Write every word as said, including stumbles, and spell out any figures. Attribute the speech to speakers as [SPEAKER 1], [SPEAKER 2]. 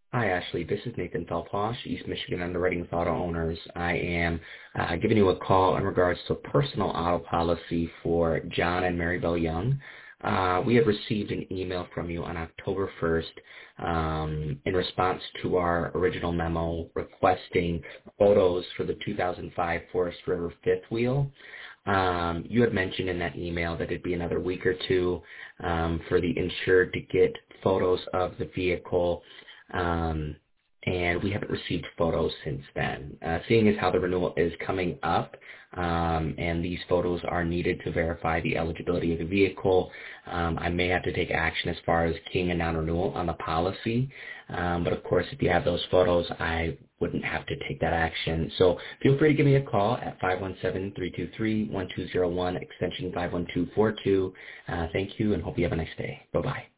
[SPEAKER 1] Hi, Ashley. This is Nathan Felposh, East Michigan Underwriting with Auto Owners. I am uh, giving you a call in regards to a personal auto policy for John and Marybelle Young. Uh, we had received an email from you on October first um, in response to our original memo requesting photos for the two thousand five Forest River fifth wheel. Um, you had mentioned in that email that it'd be another week or two um, for the insured to get photos of the vehicle. Um, and we haven't received photos since then. Uh, seeing as how the renewal is coming up, um, and these photos are needed to verify the eligibility of the vehicle, um, I may have to take action as far as keying a non-renewal on the policy. Um, but of course, if you have those photos, I wouldn't have to take that action. So feel free to give me a call at five one seven, three two three, one two zero one, extension five one two four two. Uh, thank you, and hope you have a nice day. Bye-bye.